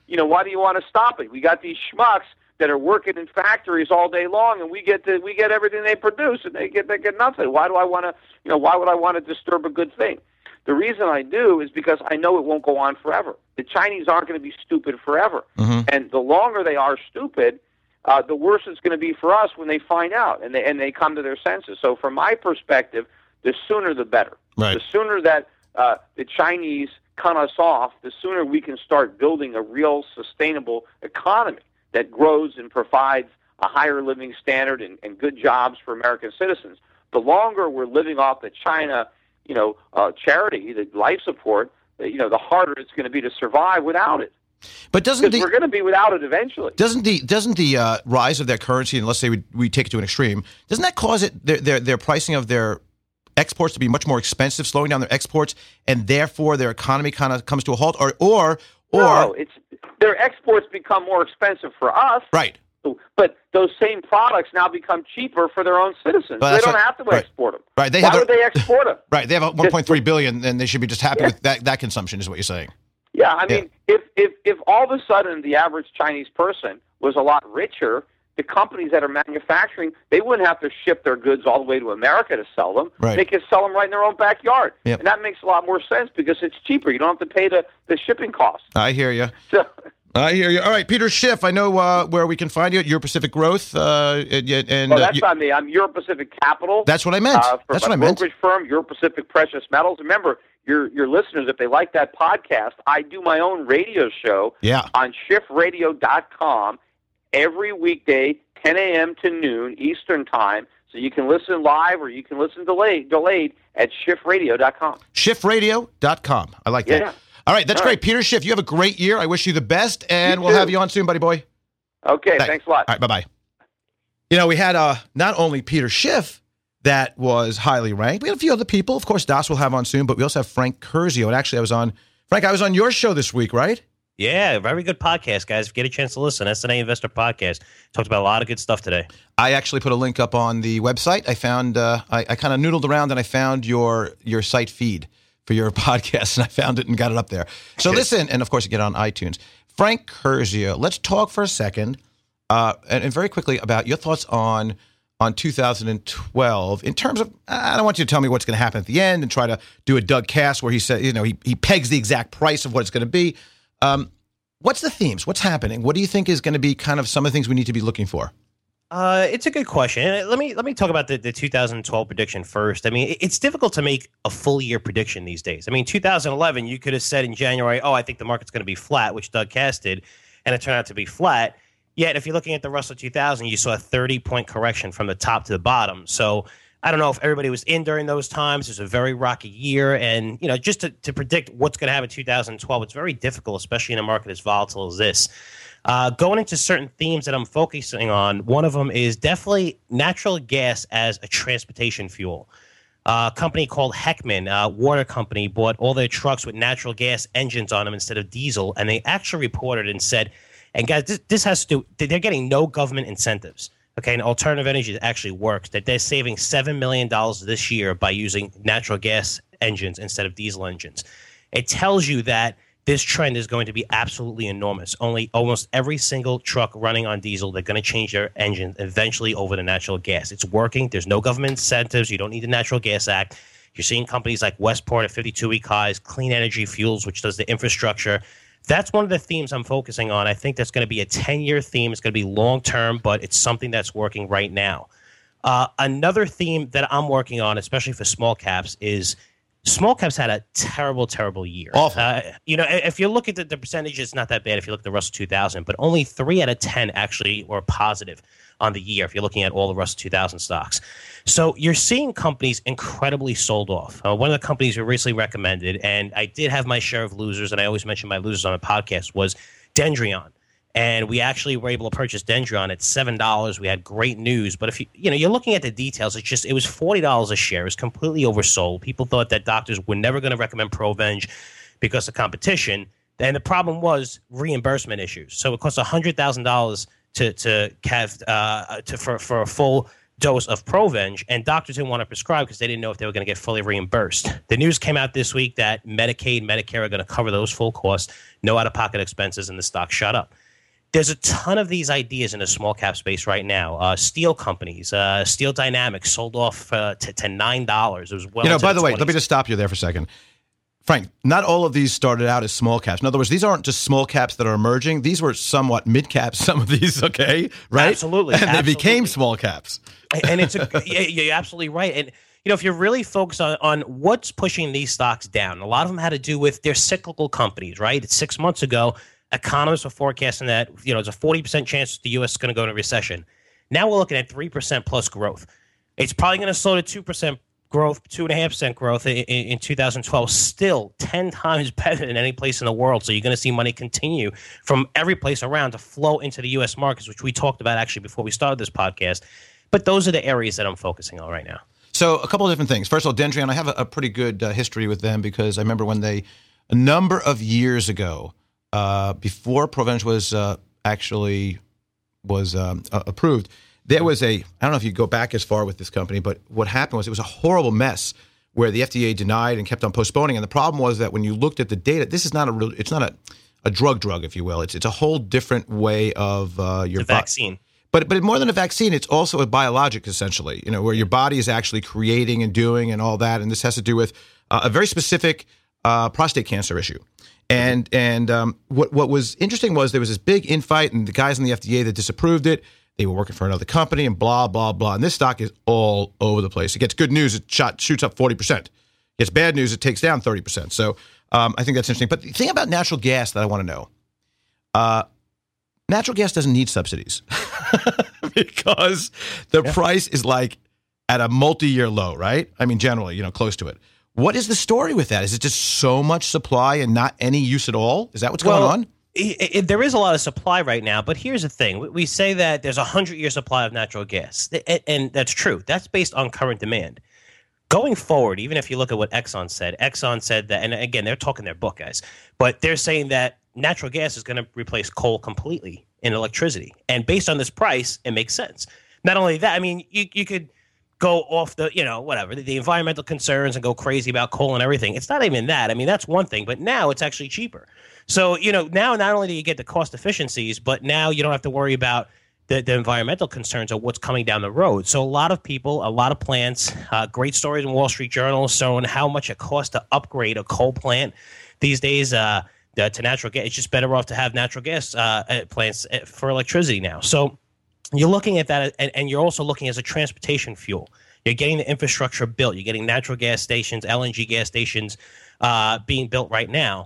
to stop it? We got these schmucks that are working in factories all day long, and we get everything they produce, and they get nothing. Why would I want to disturb a good thing? The reason I do is because I know it won't go on forever. The Chinese aren't going to be stupid forever. Mm-hmm. And the longer they are stupid, the worse it's going to be for us when they find out and they come to their senses. So from my perspective, the sooner the better. Right. The sooner that the Chinese cut us off, the sooner we can start building a real sustainable economy that grows and provides a higher living standard and good jobs for American citizens. The longer we're living off the China charity, the life support, the harder it's going to be to survive without it. But we're going to be without it eventually. Doesn't the rise of their currency, and let's say we take it to an extreme, doesn't that cause their pricing of their exports to be much more expensive, slowing down their exports, and therefore their economy kind of comes to a halt? Or no, their exports become more expensive for us. Right. But those same products now become cheaper for their own citizens. They don't have to export them. Right. Why would they export them? Right. They have $1.3 billion, and they should be just happy with that consumption, is what you're saying. Yeah. I mean, if all of a sudden the average Chinese person was a lot richer, the companies that are manufacturing, they wouldn't have to ship their goods all the way to America to sell them. Right. They could sell them right in their own backyard. Yep. And that makes a lot more sense because it's cheaper. You don't have to pay the shipping costs. I hear you. So, I hear you. All right, Peter Schiff, I know where we can find you at Euro Pacific Growth. That's not me. I'm Euro Pacific Capital. That's what I meant. That's what I meant. Brokerage firm, Euro Pacific Precious Metals. Remember, your listeners, if they like that podcast, I do my own radio show on SchiffRadio.com every weekday, 10 a.m. to noon Eastern Time. So you can listen live or you can listen delayed at SchiffRadio.com. SchiffRadio.com. I like that. Yeah. All right, that's great. Peter Schiff, you have a great year. I wish you the best, and we'll have you on soon, buddy boy. Okay, thanks a lot. All right, bye-bye. We had not only Peter Schiff that was highly ranked. We had a few other people. Of course, Das will have on soon, but we also have Frank Curzio. And actually, I was on your show this week, right? Yeah, very good podcast, guys. If you get a chance to listen, S&A Investor Podcast. Talked about a lot of good stuff today. I actually put a link up on the website. I found, I kind of noodled around and I found your site feed for your podcast, and I found it and got it up there. So listen, and of course, you get it on iTunes. Frank Curzio, let's talk for a second, and very quickly about your thoughts on 2012 in terms of, I don't want you to tell me what's going to happen at the end and try to do a Doug Cass where he said, he pegs the exact price of what it's going to be. What's the themes? What's happening? What do you think is going to be kind of some of the things we need to be looking for? It's a good question. Let me talk about the 2012 prediction first. I mean, it's difficult to make a full year prediction these days. I mean, 2011, you could have said in January, I think the market's going to be flat, which Doug Cass did, and it turned out to be flat. Yet, if you're looking at the Russell 2000, you saw a 30-point correction from the top to the bottom. So I don't know if everybody was in during those times. It was a very rocky year. And, just to predict what's going to happen in 2012, it's very difficult, especially in a market as volatile as this. Going into certain themes that I'm focusing on, one of them is definitely natural gas as a transportation fuel. A company called Heckman, a water company, bought all their trucks with natural gas engines on them instead of diesel. And they actually reported and said, and guys, this has to do, they're getting no government incentives. Okay, and alternative energy actually works. That they're saving $7 million this year by using natural gas engines instead of diesel engines. It tells you that this trend is going to be absolutely enormous. Almost every single truck running on diesel, they're going to change their engine eventually over to natural gas. It's working. There's no government incentives. You don't need the Natural Gas Act. You're seeing companies like Westport at 52-week highs, Clean Energy Fuels, which does the infrastructure. That's one of the themes I'm focusing on. I think that's going to be a 10-year theme. It's going to be long-term, but it's something that's working right now. Another theme that I'm working on, especially for small caps, is small caps had a terrible, terrible year. Awful. If you look at the percentage, it's not that bad if you look at the Russell 2000, but only 3 out of 10 actually were positive on the year if you're looking at all the Russell 2000 stocks. So you're seeing companies incredibly sold off. One of the companies we recently recommended, and I did have my share of losers, and I always mention my losers on the podcast, was Dendrion. And we actually were able to purchase Dendrion at $7. We had great news, but if you're looking at the details, it was $40 a share. It was completely oversold. People thought that doctors were never going to recommend Provenge because of competition. And the problem was reimbursement issues. So it cost $100,000 for a full dose of Provenge, and doctors didn't want to prescribe because they didn't know if they were going to get fully reimbursed. The news came out this week that Medicaid, Medicare are going to cover those full costs, no out-of-pocket expenses, and the stock shot up. There's a ton of these ideas in the small cap space right now. Steel companies, Steel Dynamics sold off to $9. It was well. By the way, let me just stop you there for a second. Frank, not all of these started out as small caps. In other words, these aren't just small caps that are emerging. These were somewhat mid caps, some of these, okay? Right? Absolutely. And they became small caps. And you're absolutely right. And, if you're really focused on what's pushing these stocks down, a lot of them had to do with their cyclical companies, right? 6 months ago, economists were forecasting that, there's a 40% chance the U.S. is going to go into recession. Now we're looking at 3% plus growth. It's probably going to slow to 2% growth, 2.5% growth in 2012, still 10 times better than any place in the world. So you're going to see money continue from every place around to flow into the U.S. markets, which we talked about actually before we started this podcast. But those are the areas that I'm focusing on right now. So a couple of different things. First of all, Dendrion, I have a pretty good history with them because I remember when a number of years ago, before Provenge was approved, there was I don't know if you go back as far with this company, but what happened was it was a horrible mess where the FDA denied and kept on postponing. And the problem was that when you looked at the data, this is not it's not a drug, if you will. It's a whole different way of your vaccine. But more than a vaccine, it's also a biologic, essentially, where your body is actually creating and doing and all that. And this has to do with a very specific prostate cancer issue. And what was interesting was there was this big infight, and the guys in the FDA that disapproved it, they were working for another company, and blah, blah, blah. And this stock is all over the place. It gets good news, it shoots up 40%. It gets bad news, it takes down 30%. So I think that's interesting. But the thing about natural gas that I want to know, natural gas doesn't need subsidies because the price is like at a multi-year low, right? I mean, generally, close to it. What is the story with that? Is it just so much supply and not any use at all? Is that what's going on? There is a lot of supply right now, but here's the thing. We say that there's a 100-year supply of natural gas, and that's true. That's based on current demand. Going forward, even if you look at what Exxon said that, and again, they're talking their book, guys, but they're saying that natural gas is going to replace coal completely in electricity. And based on this price, it makes sense. Not only that, I mean, you could go off the, whatever, the environmental concerns and go crazy about coal and everything. It's not even that. I mean, that's one thing, but now it's actually cheaper. So, now not only do you get the cost efficiencies, but now you don't have to worry about the environmental concerns of what's coming down the road. So a lot of people, a lot of plants, great stories in Wall Street Journal showing how much it costs to upgrade a coal plant these days to natural gas. It's just better off to have natural gas plants for electricity now. So you're looking at that, and you're also looking as a transportation fuel. You're getting the infrastructure built. You're getting natural gas stations, LNG gas stations being built right now.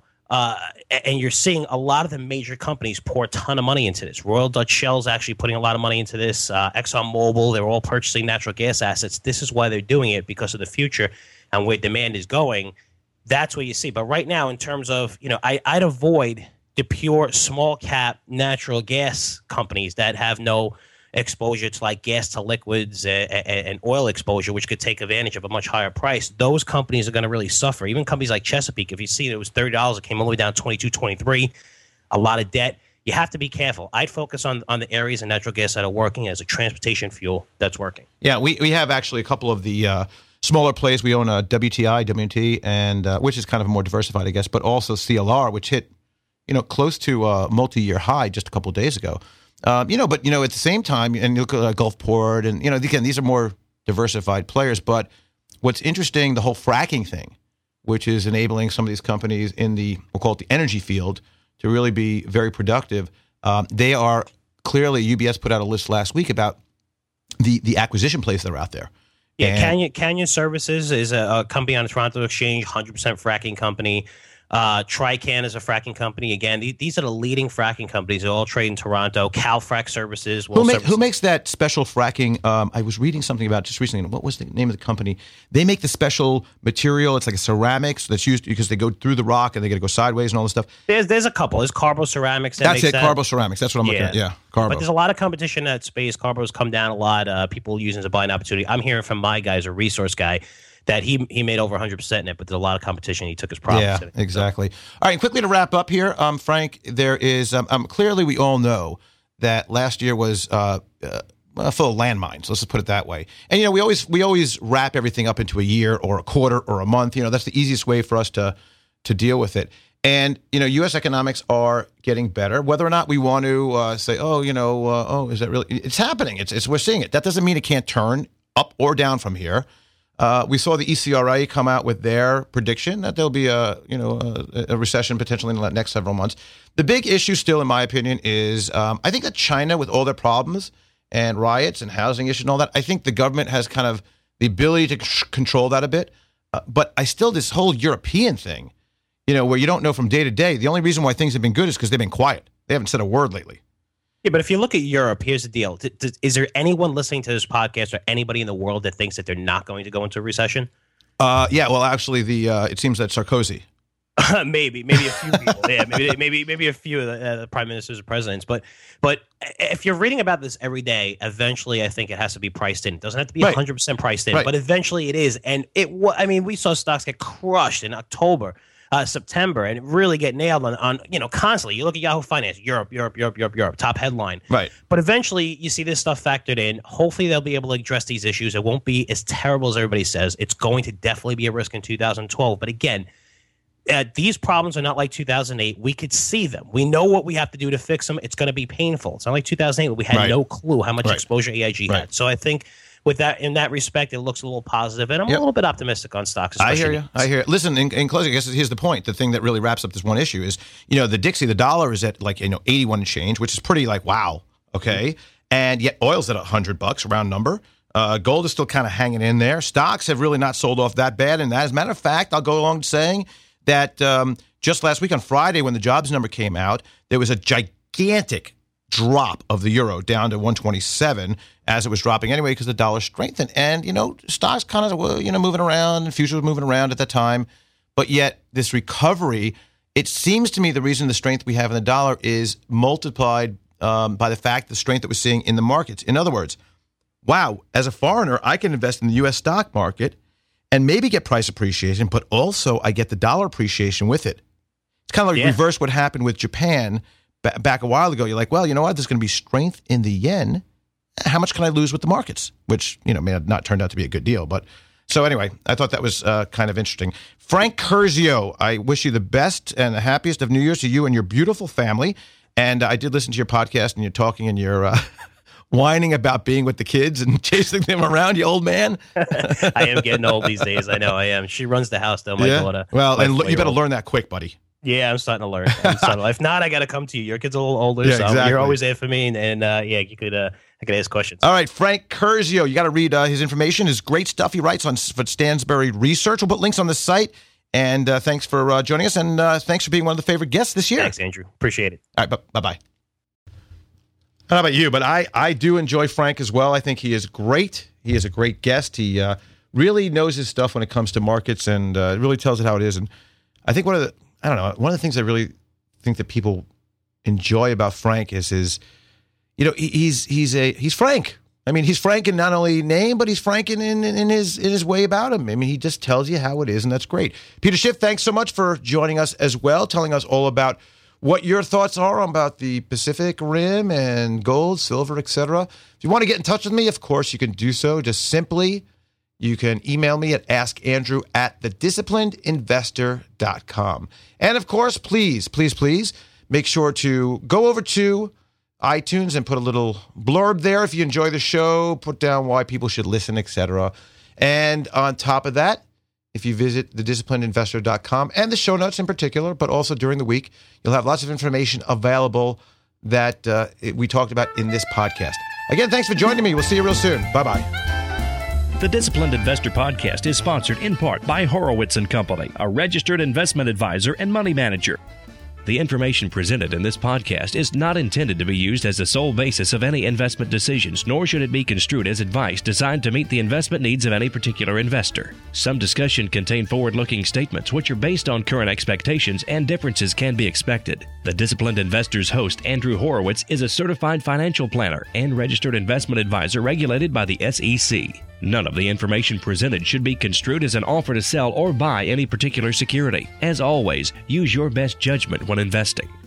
And you're seeing a lot of the major companies pour a ton of money into this. Royal Dutch Shell's actually putting a lot of money into this. ExxonMobil, they're all purchasing natural gas assets. This is why they're doing it, because of the future and where demand is going. That's what you see. But right now, in terms of, I'd avoid the pure small cap natural gas companies that have no exposure to like gas to liquids and oil exposure, which could take advantage of a much higher price. Those companies are going to really suffer. Even companies like Chesapeake, if you see it was $30, it came all the way down $22, $23, a lot of debt. You have to be careful. I'd focus on the areas of natural gas that are working as a transportation fuel that's working. Yeah, we have actually a couple of the smaller plays. We own a WTI, WT, and which is kind of more diversified, I guess, but also CLR, which hit close to a multi-year high just a couple of days ago. But at the same time, and you look at Gulfport, and again, these are more diversified players. But what's interesting, the whole fracking thing, which is enabling some of these companies in we'll call it the energy field, to really be very productive. They are clearly, UBS put out a list last week about the acquisition plays that are out there. Yeah, Canyon Services is a company on the Toronto Exchange, 100% fracking company. Trican is a fracking company. Again, these are the leading fracking companies. They all trade in Toronto. Calfrac Services. Who makes that special fracking? I was reading something about just recently. What was the name of the company? They make the special material. It's like a ceramics that's used because they go through the rock and they got to go sideways and all this stuff. There's a couple. There's Carbo Ceramics. That's it. Carbo Ceramics. That's what I'm looking at. Yeah, Carbo. But there's a lot of competition in that space. Carbo's come down a lot. People using it as a buying opportunity. I'm hearing from my guy, a resource guy, that he made over 100% in it, but there's a lot of competition. He took his profits. Yeah, exactly. All right, and quickly to wrap up here, Frank, there is clearly we all know that last year was full of landmines. Let's just put it that way. And we always wrap everything up into a year or a quarter or a month. That's the easiest way for us to deal with it. And U.S. economics are getting better. Whether or not we want to say, is that really? It's happening. We're seeing it. That doesn't mean it can't turn up or down from here. We saw the ECRA come out with their prediction that there'll be a recession potentially in the next several months. The big issue still, in my opinion, is I think that China, with all their problems and riots and housing issues and all that, I think the government has kind of the ability to control that a bit. But this whole European thing, where you don't know from day to day, the only reason why things have been good is because they've been quiet. They haven't said a word lately. Yeah, but if you look at Europe, here's the deal. Is there anyone listening to this podcast or anybody in the world that thinks that they're not going to go into a recession? Actually, it seems that Sarkozy. maybe a few people. Yeah, maybe a few of the prime ministers or presidents. But if you're reading about this every day, eventually I think it has to be priced in. It doesn't have to be 100% priced in, but eventually it is. And we saw stocks get crushed in October. September, and really get nailed on constantly. You look at Yahoo Finance, Europe, top headline. Right. But eventually you see this stuff factored in. Hopefully they'll be able to address these issues. It won't be as terrible as everybody says. It's going to definitely be a risk in 2012. But again, these problems are not like 2008. We could see them. We know what we have to do to fix them. It's going to be painful. It's not like 2008 where we had no clue how much exposure AIG had. So I think with that, in that respect, it looks a little positive, and I'm a little bit optimistic on stocks. I hear you. Listen, in closing, I guess here's the point. The thing that really wraps up this one issue is, the Dixie, the dollar is at 81 and change, which is pretty wow, okay, and yet oil's at $100, round number. Gold is still kind of hanging in there. Stocks have really not sold off that bad, and as a matter of fact, I'll go along saying that just last week on Friday, when the jobs number came out, there was a gigantic drop of the euro down to 127 as it was dropping anyway because the dollar strengthened. And, stocks kind of, moving around and futures were moving around at that time. But yet this recovery, it seems to me the reason the strength we have in the dollar is multiplied by the fact the strength that we're seeing in the markets. In other words, wow, as a foreigner, I can invest in the U.S. stock market and maybe get price appreciation, but also I get the dollar appreciation with it. It's kind of like reverse what happened with Japan back a while ago. You're like, well, you know what? There's going to be strength in the yen. How much can I lose with the markets? Which, may have not turned out to be a good deal. But so anyway, I thought that was kind of interesting. Frank Curzio, I wish you the best and the happiest of New Year's to you and your beautiful family. And I did listen to your podcast and you're talking and you're whining about being with the kids and chasing them around, you old man. I am getting old these days. I know I am. She runs the house, though, my daughter. Well, and you better learn that quick, buddy. Yeah, I'm starting to learn. If not, I got to come to you. Your kid's a little older, so exactly. You're always there for me. And you could I could ask questions. All right, Frank Curzio, you got to read his information. His great stuff he writes for Stansberry Research. We'll put links on the site. And thanks for joining us. And thanks for being one of the favorite guests this year. Thanks, Andrew. Appreciate it. All right, bye-bye. I don't know about you, but I do enjoy Frank as well. I think he is great. He is a great guest. He really knows his stuff when it comes to markets and really tells it how it is. And I think one of the things I really think that people enjoy about Frank is his, he's frank. I mean, he's frank in not only name, but he's frank in his way about him. I mean, he just tells you how it is, and that's great. Peter Schiff, thanks so much for joining us as well, telling us all about what your thoughts are about the Pacific Rim and gold, silver, etc. If you want to get in touch with me, of course, you can do so. Just simply, you can email me at askandrew@thedisciplinedinvestor.com. And of course, please make sure to go over to iTunes and put a little blurb there if you enjoy the show, put down why people should listen, etc. And on top of that, if you visit thedisciplinedinvestor.com and the show notes in particular, but also during the week, you'll have lots of information available that we talked about in this podcast. Again, thanks for joining me. We'll see you real soon. Bye-bye. The Disciplined Investor Podcast is sponsored in part by Horowitz & Company, a registered investment advisor and money manager. The information presented in this podcast is not intended to be used as the sole basis of any investment decisions, nor should it be construed as advice designed to meet the investment needs of any particular investor. Some discussion contain forward-looking statements which are based on current expectations, and differences can be expected. The Disciplined Investor's host, Andrew Horowitz, is a certified financial planner and registered investment advisor regulated by the SEC. None of the information presented should be construed as an offer to sell or buy any particular security. As always, use your best judgment when investing.